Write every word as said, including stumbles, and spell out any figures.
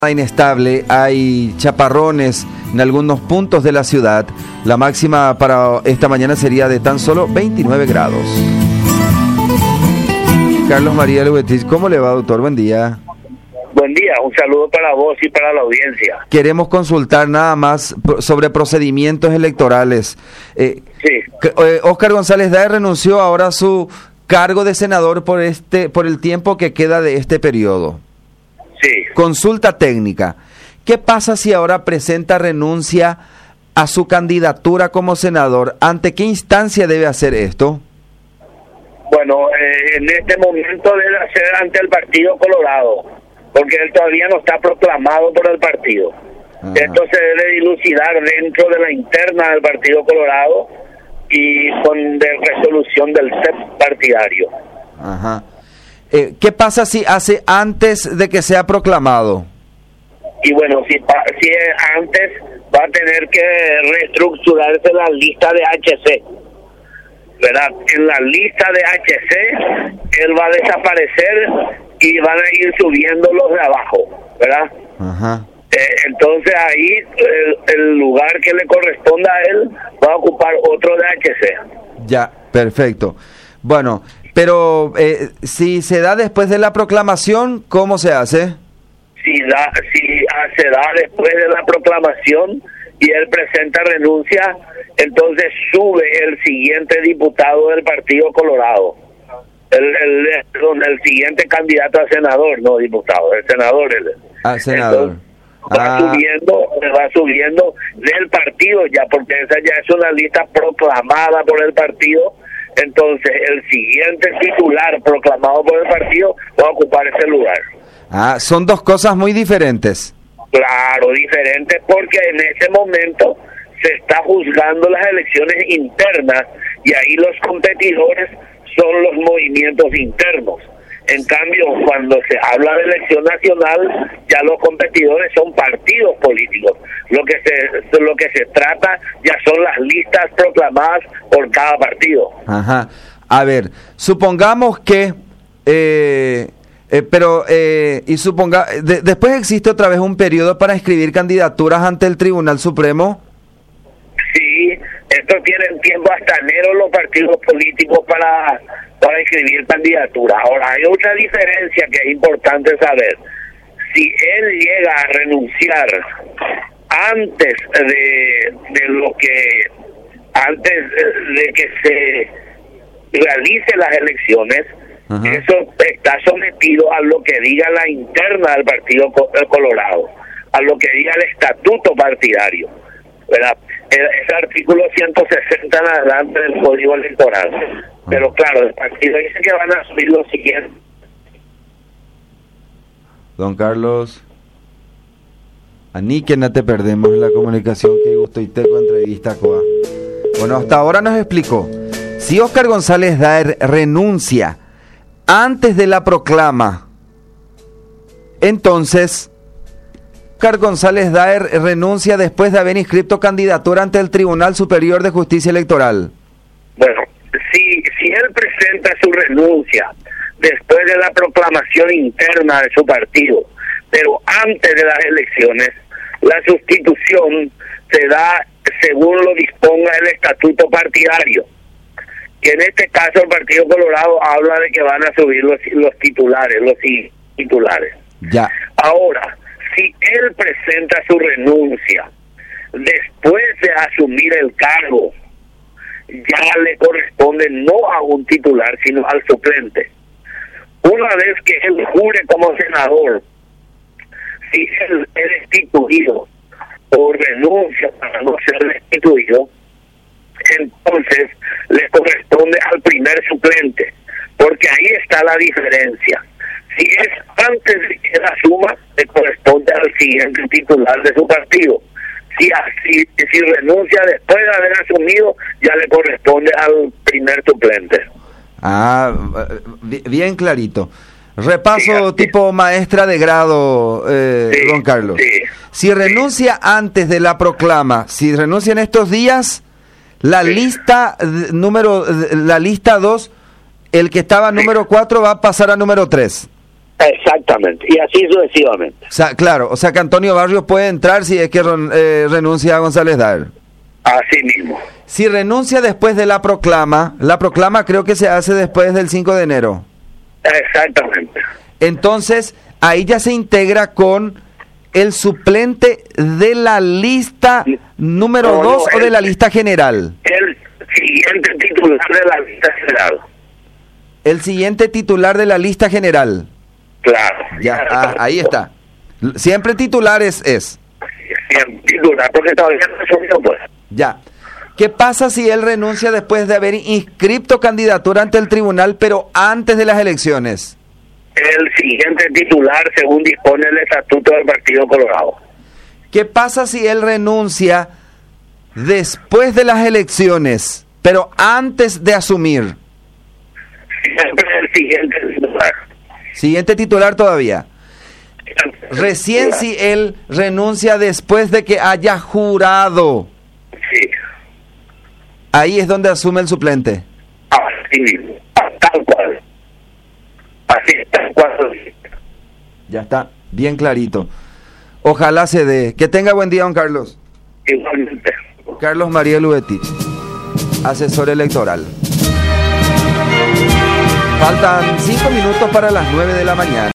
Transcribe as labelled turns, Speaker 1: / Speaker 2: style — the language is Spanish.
Speaker 1: Inestable, hay chaparrones en algunos puntos de la ciudad. La máxima para esta mañana sería de tan solo veintinueve grados. Carlos María Lubetis, ¿cómo le va, doctor? Buen día.
Speaker 2: Buen día, un saludo para vos y para la audiencia.
Speaker 1: Queremos consultar nada más sobre procedimientos electorales. Eh,
Speaker 2: sí.
Speaker 1: eh, Óscar González Daer renunció ahora a su cargo de senador por este, por el tiempo que queda de este periodo.
Speaker 2: Sí.
Speaker 1: Consulta técnica. ¿Qué pasa si ahora presenta renuncia a su candidatura como senador? ¿Ante qué instancia debe hacer esto?
Speaker 2: Bueno, eh, en este momento debe hacer ante el Partido Colorado, porque él todavía no está proclamado por el partido. Ajá. Esto se debe dilucidar dentro de la interna del Partido Colorado y con de resolución del C E P partidario.
Speaker 1: Ajá. Eh, ¿Qué pasa si hace antes de que sea proclamado?
Speaker 2: Y bueno, si, si antes va a tener que reestructurarse la lista de H C, ¿verdad? En la lista de H C, él va a desaparecer y van a ir subiendo los de abajo, ¿verdad?
Speaker 1: Ajá.
Speaker 2: Eh, entonces ahí el, el lugar que le corresponda a él va a ocupar otro de H C.
Speaker 1: Ya, perfecto. Bueno, pero eh, si se da después de la proclamación, ¿cómo se hace?
Speaker 2: Si, da, si ah, se da después de la proclamación y él presenta renuncia, entonces sube el siguiente diputado del Partido Colorado. El, el, el, el siguiente candidato a senador, no diputado, el senador. El,
Speaker 1: ah, senador.
Speaker 2: Entonces, va
Speaker 1: ah.
Speaker 2: subiendo, va subiendo del partido ya, porque esa ya es una lista proclamada por el partido. Entonces el siguiente titular proclamado por el partido va a ocupar ese lugar.
Speaker 1: Ah, son dos cosas muy diferentes.
Speaker 2: Claro, diferentes, porque en ese momento se está juzgando las elecciones internas y ahí los competidores son los movimientos internos. En cambio, cuando se habla de elección nacional, ya los competidores son partidos políticos. Lo que se lo que se trata ya son las listas proclamadas por cada partido.
Speaker 1: Ajá. A ver, supongamos que, eh, eh, pero eh, y suponga, de, después existe otra vez un periodo para inscribir candidaturas ante el Tribunal Supremo.
Speaker 2: Sí, esto tienen tiempo hasta enero los partidos políticos para para inscribir candidaturas. Ahora, hay otra diferencia que es importante saber. Si él llega a renunciar antes de, de lo que antes de que se realice las elecciones, ajá, eso está sometido a lo que diga la interna del Partido Colorado, a lo que diga el estatuto partidario, ¿verdad? Ese artículo ciento sesenta en adelante del Código Electoral. Pero claro, el partido dice que van a subir lo siguiente.
Speaker 1: Don Carlos, a ni que no te perdemos la comunicación, que gusto y te con entrevista coa. Bueno, hasta ahora nos explicó. Si Óscar González Daer renuncia antes de la proclama, entonces Óscar González Daer renuncia después de haber inscrito candidatura ante el Tribunal Superior de Justicia Electoral.
Speaker 2: Bueno, si, si él presenta su renuncia después de la proclamación interna de su partido, pero antes de las elecciones, la sustitución se da según lo disponga el estatuto partidario. Y en este caso el Partido Colorado habla de que van a subir los, los titulares, los titulares.
Speaker 1: Ya.
Speaker 2: Ahora, si él presenta su renuncia después de asumir el cargo, ya le corresponde no a un titular, sino al suplente. Una vez que él jure como senador, si él es destituido o renuncia para no ser destituido, entonces le corresponde al primer suplente, porque ahí está la diferencia. Si es antes de que él asuma, le corresponde al siguiente titular de su partido. Si, si, si renuncia después de haber asumido, ya le corresponde al primer suplente.
Speaker 1: Ah, bien clarito. Repaso sí, tipo maestra de grado, eh, sí, don Carlos.
Speaker 2: Sí,
Speaker 1: si renuncia sí. antes de la proclama, si renuncia en estos días, la sí. lista número, la lista dos, el que estaba sí. número cuatro va a pasar a número tres.
Speaker 2: Exactamente, y así sucesivamente.
Speaker 1: O sea, claro, o sea que Antonio Barrios puede entrar si es que eh, renuncia a González Daer.
Speaker 2: Así mismo.
Speaker 1: Si renuncia después de la proclama, la proclama creo que se hace después del cinco de enero.
Speaker 2: Exactamente.
Speaker 1: Entonces, ahí ya se integra con el suplente de la lista número
Speaker 2: No,
Speaker 1: dos
Speaker 2: no,
Speaker 1: o de
Speaker 2: el-
Speaker 1: la lista general.
Speaker 2: El siguiente titular de la lista general.
Speaker 1: El siguiente titular de la lista general.
Speaker 2: Claro.
Speaker 1: Ya, ah, ahí está. Siempre titulares es.
Speaker 2: Siempre titular, porque todavía no asumió, pues.
Speaker 1: Ya. ¿Qué pasa si él renuncia después de haber inscrito candidatura ante el tribunal, pero antes de las elecciones?
Speaker 2: El siguiente titular, según dispone el estatuto del Partido Colorado.
Speaker 1: ¿Qué pasa si él renuncia después de las elecciones, pero antes de asumir?
Speaker 2: Siempre el siguiente titular.
Speaker 1: Siguiente titular todavía. Recién si él renuncia después de que haya jurado,
Speaker 2: Sí,
Speaker 1: ahí es donde asume el suplente.
Speaker 2: así mismo, tal cual. Así, tal cual.
Speaker 1: Ya está, bien clarito. Ojalá se dé. Que tenga buen día, don Carlos.
Speaker 2: Igualmente.
Speaker 1: Carlos María Lubetti, asesor electoral. Faltan cinco minutos para las nueve de la mañana.